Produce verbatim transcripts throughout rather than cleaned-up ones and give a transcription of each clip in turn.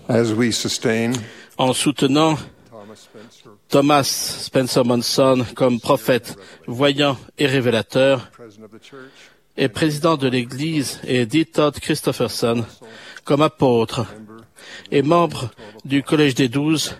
As we sustain en soutenant Thomas Spencer Monson comme prophète, voyant et révélateur, et président de l'Église, et D. Todd Christofferson comme apôtre et membre du Collège des Douze,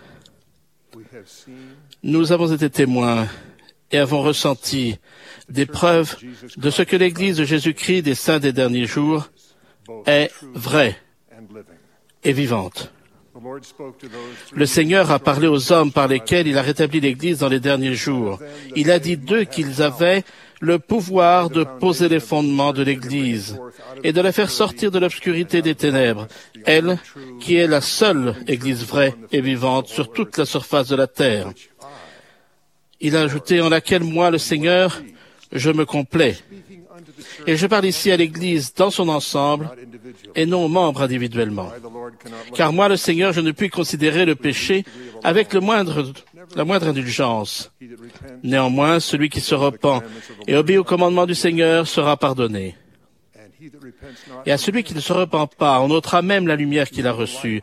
nous avons été témoins et avons ressenti des preuves de ce que l'Église de Jésus-Christ des Saints des derniers jours est vraie et vivante. Le Seigneur a parlé aux hommes par lesquels il a rétabli l'Église dans les derniers jours. Il a dit d'eux qu'ils avaient le pouvoir de poser les fondements de l'Église et de la faire sortir de l'obscurité des ténèbres, elle qui est la seule Église vraie et vivante sur toute la surface de la terre. Il a ajouté en laquelle moi, le Seigneur, je me complais. Et je parle ici à l'Église dans son ensemble et non aux membres individuellement. Car moi, le Seigneur, je ne puis considérer le péché avec le moindre, la moindre indulgence. Néanmoins, celui qui se repent et obéit au commandement du Seigneur sera pardonné. Et à celui qui ne se repent pas, on ôtera même la lumière qu'il a reçue.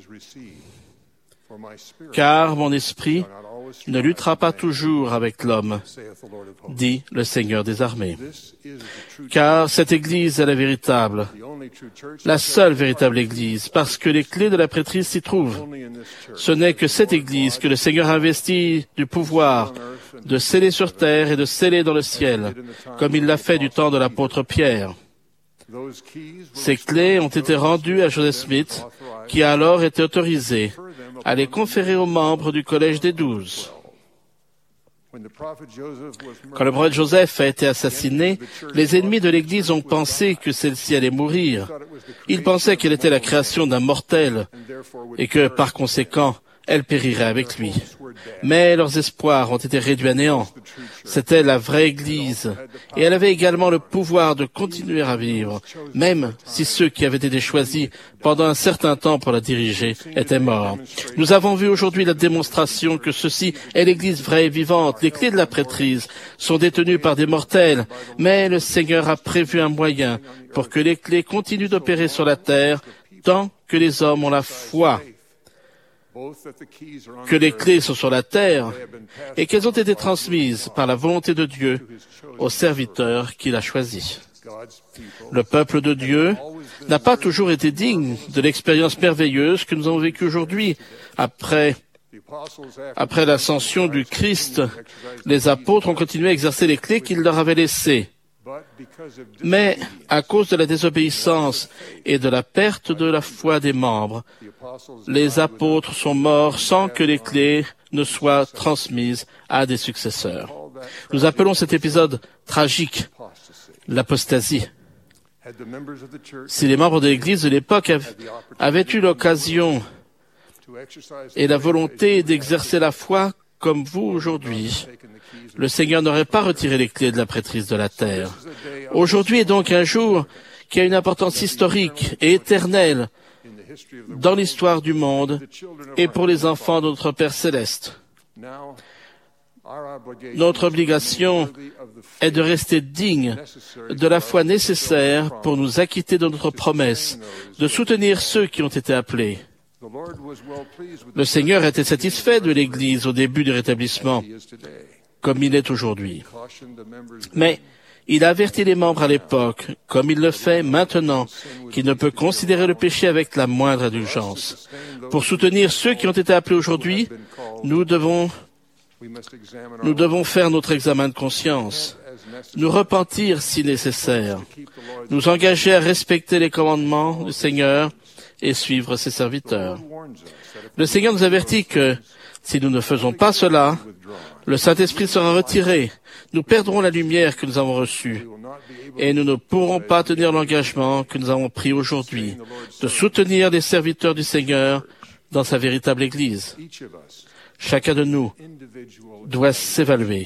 Car mon esprit ne luttera pas toujours avec l'homme, dit le Seigneur des armées. Car cette Église est la véritable, la seule véritable Église, parce que les clés de la prêtrise s'y trouvent. Ce n'est que cette Église que le Seigneur a investi du pouvoir de sceller sur terre et de sceller dans le ciel, comme il l'a fait du temps de l'apôtre Pierre. Ces clés ont été rendues à Joseph Smith, qui a alors été autorisé à les conférer aux membres du Collège des Douze. Quand le prophète Joseph a été assassiné, les ennemis de l'Église ont pensé que celle-ci allait mourir. Ils pensaient qu'elle était la création d'un mortel et que, par conséquent, elle périrait avec lui. Mais leurs espoirs ont été réduits à néant. C'était la vraie Église, et elle avait également le pouvoir de continuer à vivre, même si ceux qui avaient été choisis pendant un certain temps pour la diriger étaient morts. Nous avons vu aujourd'hui la démonstration que ceci est l'Église vraie et vivante. Les clés de la prêtrise sont détenues par des mortels, mais le Seigneur a prévu un moyen pour que les clés continuent d'opérer sur la terre tant que les hommes ont la foi que les clés sont sur la terre et qu'elles ont été transmises par la volonté de Dieu aux serviteurs qu'il a choisis. Le peuple de Dieu n'a pas toujours été digne de l'expérience merveilleuse que nous avons vécue aujourd'hui. Après, après l'ascension du Christ, les apôtres ont continué à exercer les clés qu'il leur avait laissées. Mais à cause de la désobéissance et de la perte de la foi des membres, les apôtres sont morts sans que les clés ne soient transmises à des successeurs. Nous appelons cet épisode tragique l'apostasie. Si les membres de l'Église de l'époque avaient eu l'occasion et la volonté d'exercer la foi comme vous aujourd'hui, le Seigneur n'aurait pas retiré les clés de la prêtrise de la terre. Aujourd'hui est donc un jour qui a une importance historique et éternelle dans l'histoire du monde et pour les enfants de notre Père céleste. Notre obligation est de rester digne de la foi nécessaire pour nous acquitter de notre promesse, de soutenir ceux qui ont été appelés. Le Seigneur était satisfait de l'Église au début du rétablissement, comme il est aujourd'hui. Mais il a averti les membres à l'époque, comme il le fait maintenant, qu'il ne peut considérer le péché avec la moindre indulgence. Pour soutenir ceux qui ont été appelés aujourd'hui, nous devons, nous devons faire notre examen de conscience, nous repentir si nécessaire, nous engager à respecter les commandements du Seigneur et suivre ses serviteurs. Le Seigneur nous avertit que, si nous ne faisons pas cela, le Saint-Esprit sera retiré, nous perdrons la lumière que nous avons reçue, et nous ne pourrons pas tenir l'engagement que nous avons pris aujourd'hui, de soutenir les serviteurs du Seigneur dans sa véritable Église. Chacun de nous doit s'évaluer.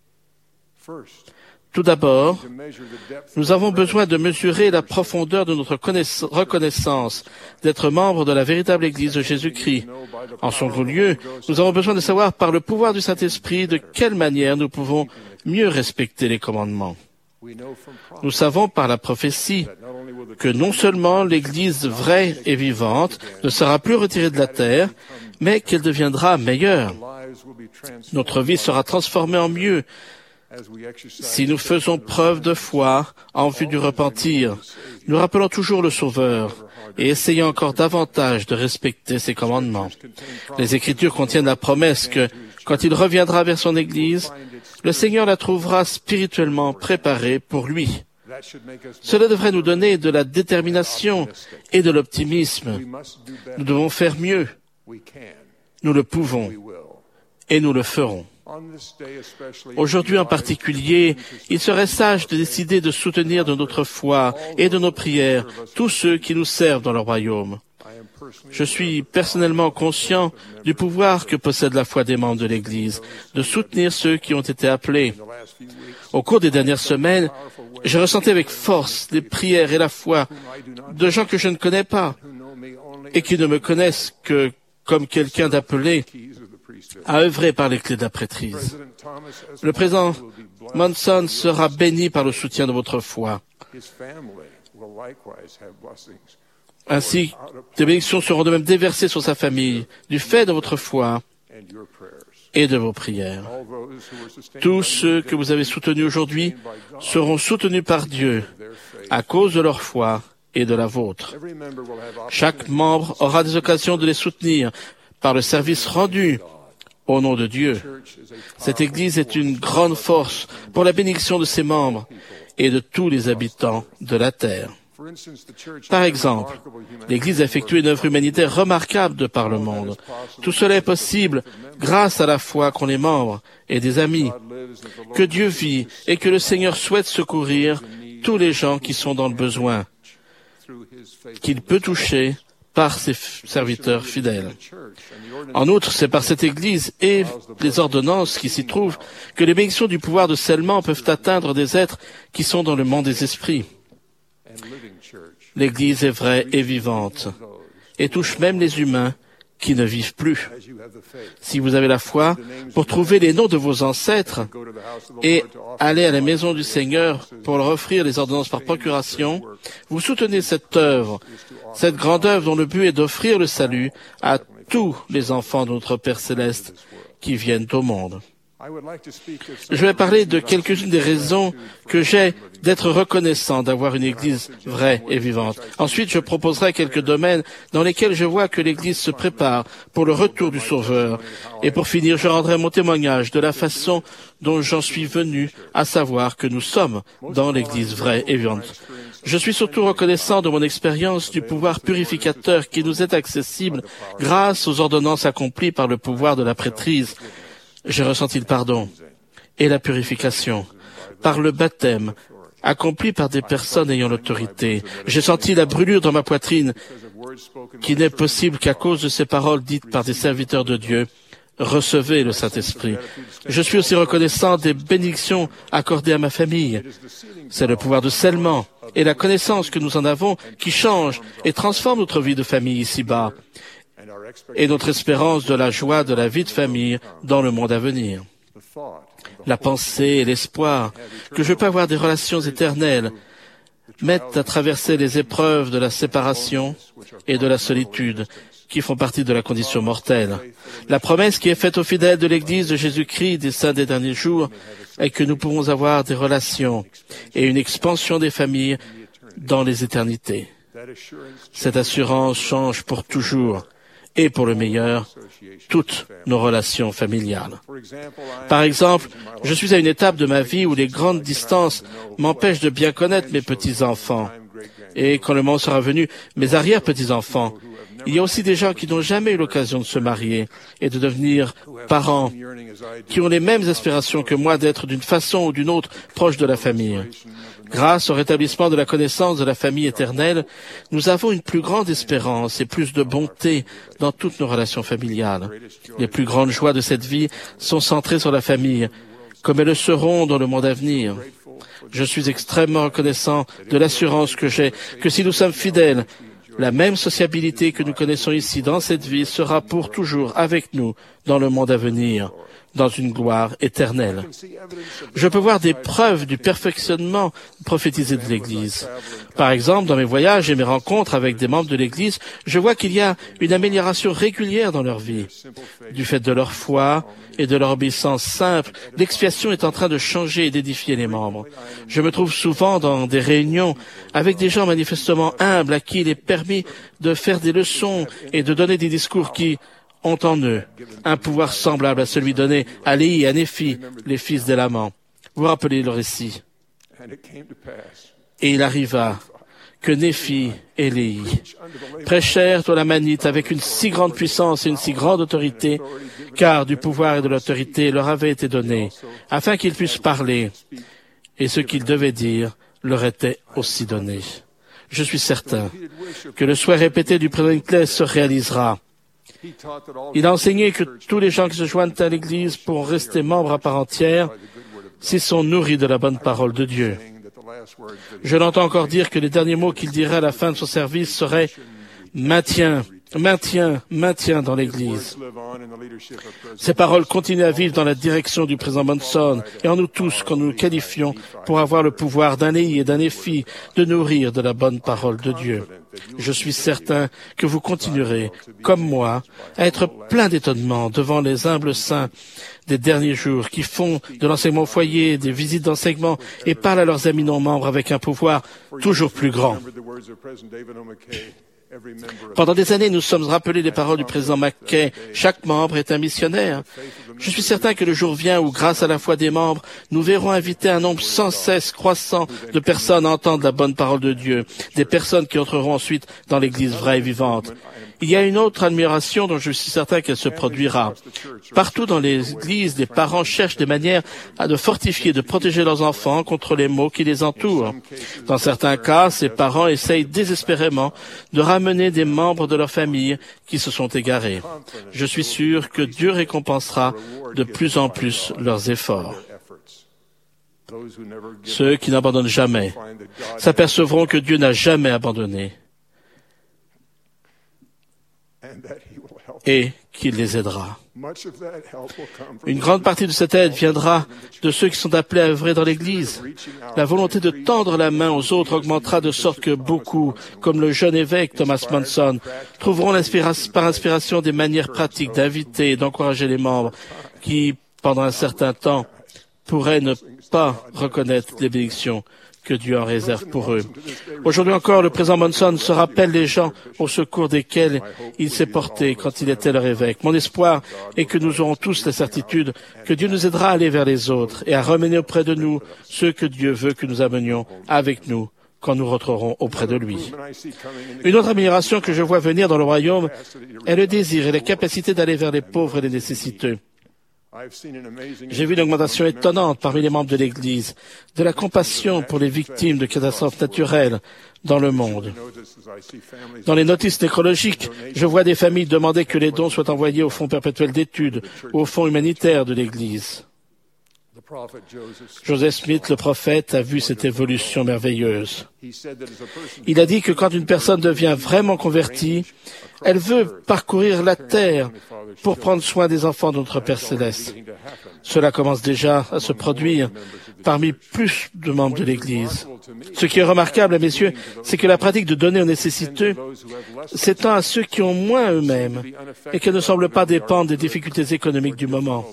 Tout d'abord, nous avons besoin de mesurer la profondeur de notre reconnaissance d'être membre de la véritable Église de Jésus-Christ. En second lieu, nous avons besoin de savoir par le pouvoir du Saint-Esprit de quelle manière nous pouvons mieux respecter les commandements. Nous savons par la prophétie que non seulement l'Église vraie et vivante ne sera plus retirée de la terre, mais qu'elle deviendra meilleure. Notre vie sera transformée en mieux si nous faisons preuve de foi en vue du repentir. Nous rappelons toujours le Sauveur et essayons encore davantage de respecter ses commandements. Les Écritures contiennent la promesse que, quand il reviendra vers son Église, le Seigneur la trouvera spirituellement préparée pour lui. Cela devrait nous donner de la détermination et de l'optimisme. Nous devons faire mieux. Nous le pouvons et nous le ferons. Aujourd'hui en particulier, il serait sage de décider de soutenir de notre foi et de nos prières tous ceux qui nous servent dans le royaume. Je suis personnellement conscient du pouvoir que possède la foi des membres de l'Église, de soutenir ceux qui ont été appelés. Au cours des dernières semaines, j'ai ressenti avec force les prières et la foi de gens que je ne connais pas et qui ne me connaissent que comme quelqu'un d'appelé à œuvrer par les clés de la prêtrise. Le président Monson sera béni par le soutien de votre foi. Ainsi, des bénédictions seront de même déversées sur sa famille, du fait de votre foi et de vos prières. Tous ceux que vous avez soutenus aujourd'hui seront soutenus par Dieu à cause de leur foi et de la vôtre. Chaque membre aura des occasions de les soutenir par le service rendu au nom de Dieu. Cette Église est une grande force pour la bénédiction de ses membres et de tous les habitants de la terre. Par exemple, l'Église a effectué une œuvre humanitaire remarquable de par le monde. Tout cela est possible grâce à la foi qu'ont les membres et des amis, que Dieu vit et que le Seigneur souhaite secourir tous les gens qui sont dans le besoin, qu'il peut toucher par ses serviteurs fidèles. En outre, c'est par cette Église et les ordonnances qui s'y trouvent que les bénédictions du pouvoir de scellement peuvent atteindre des êtres qui sont dans le monde des esprits. L'Église est vraie et vivante et touche même les humains qui ne vivent plus. Si vous avez la foi pour trouver les noms de vos ancêtres et aller à la maison du Seigneur pour leur offrir les ordonnances par procuration, vous soutenez cette œuvre, cette grande œuvre dont le but est d'offrir le salut à tous les enfants de notre Père Céleste qui viennent au monde. Je vais parler de quelques-unes des raisons que j'ai d'être reconnaissant d'avoir une Église vraie et vivante. Ensuite, je proposerai quelques domaines dans lesquels je vois que l'Église se prépare pour le retour du Sauveur. Et pour finir, je rendrai mon témoignage de la façon dont j'en suis venu à savoir que nous sommes dans l'Église vraie et vivante. Je suis surtout reconnaissant de mon expérience du pouvoir purificateur qui nous est accessible grâce aux ordonnances accomplies par le pouvoir de la prêtrise. J'ai ressenti le pardon et la purification par le baptême accompli par des personnes ayant l'autorité. J'ai senti la brûlure dans ma poitrine qui n'est possible qu'à cause de ces paroles dites par des serviteurs de Dieu. Recevez le Saint-Esprit. Je suis aussi reconnaissant des bénédictions accordées à ma famille. C'est le pouvoir de scellement et la connaissance que nous en avons qui change et transforme notre vie de famille ici-bas et notre espérance de la joie de la vie de famille dans le monde à venir. La pensée et l'espoir que je peux avoir des relations éternelles m'aident à traverser les épreuves de la séparation et de la solitude qui font partie de la condition mortelle. La promesse qui est faite aux fidèles de l'Église de Jésus-Christ des saints des derniers jours est que nous pouvons avoir des relations et une expansion des familles dans les éternités. Cette assurance change pour toujours et pour le meilleur toutes nos relations familiales. Par exemple, je suis à une étape de ma vie où les grandes distances m'empêchent de bien connaître mes petits-enfants. Et quand le moment sera venu, mes arrière-petits-enfants. Il y a aussi des gens qui n'ont jamais eu l'occasion de se marier et de devenir parents, qui ont les mêmes aspirations que moi d'être d'une façon ou d'une autre proche de la famille. Grâce au rétablissement de la connaissance de la famille éternelle, nous avons une plus grande espérance et plus de bonté dans toutes nos relations familiales. Les plus grandes joies de cette vie sont centrées sur la famille, comme elles le seront dans le monde à venir. Je suis extrêmement reconnaissant de l'assurance que j'ai que si nous sommes fidèles, la même sociabilité que nous connaissons ici dans cette vie sera pour toujours avec nous dans le monde à venir. dans une gloire éternelle. Je peux voir des preuves du perfectionnement prophétisé de l'Église. Par exemple, dans mes voyages et mes rencontres avec des membres de l'Église, je vois qu'il y a une amélioration régulière dans leur vie. Du fait de leur foi et de leur obéissance simple, l'expiation est en train de changer et d'édifier les membres. Je me trouve souvent dans des réunions avec des gens manifestement humbles à qui il est permis de faire des leçons et de donner des discours qui ont en eux un pouvoir semblable à celui donné à Léhi et à Néphi, les fils d'Élaman. Vous vous rappelez le récit. Et il arriva que Néphi et Léhi prêchèrent au Lamanite avec une si grande puissance et une si grande autorité, car du pouvoir et de l'autorité leur avait été donné, afin qu'ils puissent parler, et ce qu'ils devaient dire leur était aussi donné. Je suis certain que le souhait répété du président Hinckley se réalisera. Il a enseigné que tous les gens qui se joignent à l'Église pourront rester membres à part entière s'ils sont nourris de la bonne parole de Dieu. Je l'entends encore dire que les derniers mots qu'il dirait à la fin de son service seraient « maintien, maintien, maintien dans l'Église ». Ces paroles continuent à vivre dans la direction du président Monson et en nous tous quand nous nous qualifions pour avoir le pouvoir d'un Léhi et d'un Néphi de nourrir de la bonne parole de Dieu. Je suis certain que vous continuerez, comme moi, à être plein d'étonnement devant les humbles saints des derniers jours qui font de l'enseignement au foyer, des visites d'enseignement et parlent à leurs amis non-membres avec un pouvoir toujours plus grand. Pendant des années, nous sommes rappelés les paroles du président Mackay. Chaque membre est un missionnaire. Je suis certain que le jour vient où, grâce à la foi des membres, nous verrons inviter un nombre sans cesse croissant de personnes à entendre la bonne parole de Dieu, des personnes qui entreront ensuite dans l'Église vraie et vivante. Il y a une autre admiration dont je suis certain qu'elle se produira. Partout dans les églises, les parents cherchent des manières à de fortifier, de protéger leurs enfants contre les maux qui les entourent. Dans certains cas, ces parents essayent désespérément de ramener des membres de leur famille qui se sont égarés. Je suis sûr que Dieu récompensera de plus en plus leurs efforts. Ceux qui n'abandonnent jamais s'apercevront que Dieu n'a jamais abandonné et qu'il les aidera. Une grande partie de cette aide viendra de ceux qui sont appelés à œuvrer dans l'Église. La volonté de tendre la main aux autres augmentera de sorte que beaucoup, comme le jeune évêque Thomas Monson, trouveront l'inspiration, par inspiration des manières pratiques d'inviter et d'encourager les membres qui, pendant un certain temps, pourraient ne pas reconnaître les bénédictions que Dieu en réserve pour eux. Aujourd'hui encore, le président Monson se rappelle les gens au secours desquels il s'est porté quand il était leur évêque. Mon espoir est que nous aurons tous la certitude que Dieu nous aidera à aller vers les autres et à ramener auprès de nous ceux que Dieu veut que nous amenions avec nous quand nous rentrerons auprès de lui. Une autre amélioration que je vois venir dans le royaume est le désir et la capacité d'aller vers les pauvres et les nécessiteux. J'ai vu une augmentation étonnante parmi les membres de l'Église, de la compassion pour les victimes de catastrophes naturelles dans le monde. Dans les notices nécrologiques, je vois des familles demander que les dons soient envoyés au Fonds perpétuel d'études ou au Fonds humanitaire de l'Église. Joseph Smith, le prophète, a vu cette évolution merveilleuse. Il a dit que quand une personne devient vraiment convertie, elle veut parcourir la terre pour prendre soin des enfants de notre Père Céleste. Cela commence déjà à se produire parmi plus de membres de l'Église. Ce qui est remarquable à mes yeux, c'est que la pratique de donner aux nécessiteux s'étend à ceux qui ont moins eux-mêmes et qui ne semblent pas dépendre des difficultés économiques du moment.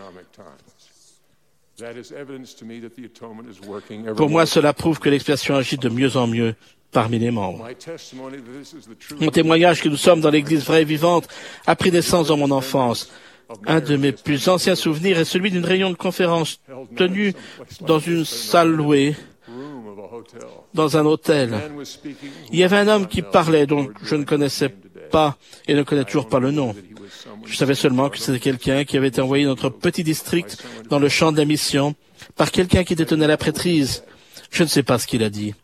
Pour moi, cela prouve que l'expiation agit de mieux en mieux parmi les membres. Mon témoignage que nous sommes dans l'Église vraie et vivante a pris naissance dans mon enfance. Un de mes plus anciens souvenirs est celui d'une réunion de conférence tenue dans une salle louée dans un hôtel. Il y avait un homme qui parlait dont je ne connaissais pas et ne connais toujours pas le nom. Je savais seulement que c'était quelqu'un qui avait été envoyé dans notre petit district dans le champ de la mission par quelqu'un qui détenait la prêtrise. Je ne sais pas ce qu'il a dit.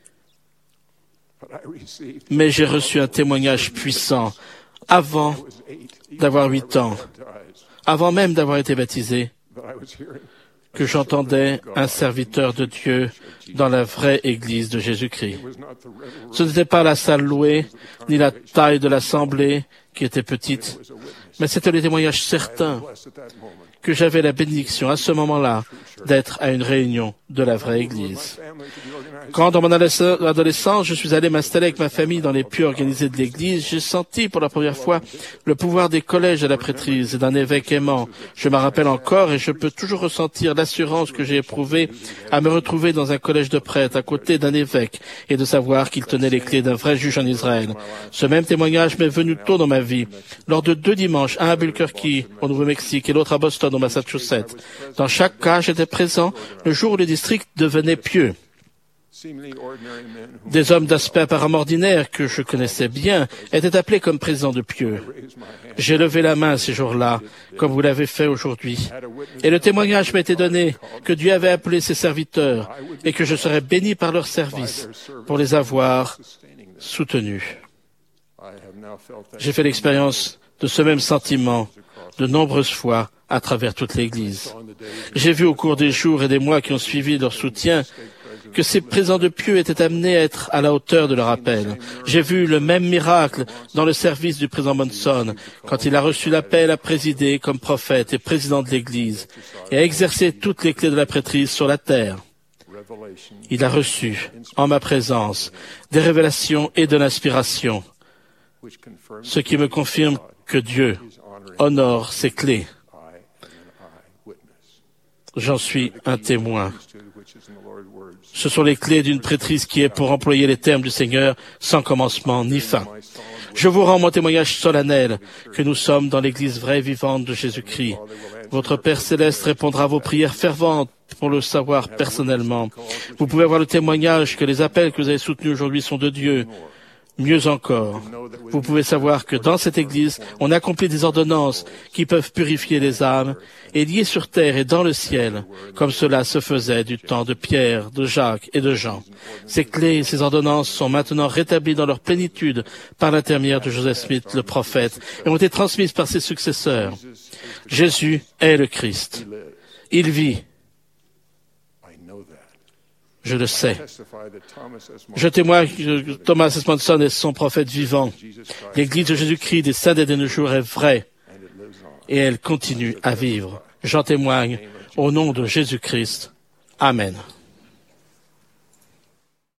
Mais j'ai reçu un témoignage puissant avant d'avoir huit ans, avant même d'avoir été baptisé, que j'entendais un serviteur de Dieu dans la vraie Église de Jésus-Christ. Ce n'était pas la salle louée, ni la taille de l'assemblée, qui était petite, mais c'était le témoignage certain que j'avais la bénédiction à ce moment-là d'être à une réunion de la vraie Église. Quand, dans mon adolescence, je suis allé m'installer avec ma famille dans les puits organisés de l'Église, j'ai senti pour la première fois le pouvoir des collèges à la prêtrise et d'un évêque aimant. Je me rappelle encore et je peux toujours ressentir l'assurance que j'ai éprouvée à me retrouver dans un collège de prêtres à côté d'un évêque et de savoir qu'il tenait les clés d'un vrai juge en Israël. Ce même témoignage m'est venu tôt dans ma vie, lors de deux dimanches, un à Albuquerque, au Nouveau-Mexique, et l'autre à Boston, au Massachusetts. Dans chaque cas, j'étais présent le jour où le district devenait pieux. Des hommes d'aspect apparemment ordinaire que je connaissais bien étaient appelés comme présents de pieux. J'ai levé la main ces jours-là, comme vous l'avez fait aujourd'hui, et le témoignage m'a été donné que Dieu avait appelé ses serviteurs et que je serais béni par leur service pour les avoir soutenus. J'ai fait l'expérience de ce même sentiment de nombreuses fois à travers toute l'Église. J'ai vu au cours des jours et des mois qui ont suivi leur soutien que ces présents de pieux étaient amenés à être à la hauteur de leur appel. J'ai vu le même miracle dans le service du président Monson, quand il a reçu l'appel à présider comme prophète et président de l'Église et à exercer toutes les clés de la prêtrise sur la terre. Il a reçu, en ma présence, des révélations et de l'inspiration, ce qui me confirme que Dieu honore ses clés. J'en suis un témoin. Ce sont les clés d'une prêtrise qui est, pour employer les termes du Seigneur, sans commencement ni fin. Je vous rends mon témoignage solennel que nous sommes dans l'Église vraie et vivante de Jésus-Christ. Votre Père Céleste répondra à vos prières ferventes pour le savoir personnellement. Vous pouvez avoir le témoignage que les appels que vous avez soutenus aujourd'hui sont de Dieu. Mieux encore, vous pouvez savoir que dans cette Église, on accomplit des ordonnances qui peuvent purifier les âmes et lier sur terre et dans le ciel, comme cela se faisait du temps de Pierre, de Jacques et de Jean. Ces clés et ces ordonnances sont maintenant rétablies dans leur plénitude par l'intermédiaire de Joseph Smith, le prophète, et ont été transmises par ses successeurs. Jésus est le Christ. Il vit. Je le sais. Je témoigne que Thomas S. Monson est son prophète vivant. L'Église de Jésus-Christ des saints des derniers jours est vraie et elle continue à vivre. J'en témoigne au nom de Jésus-Christ. Amen.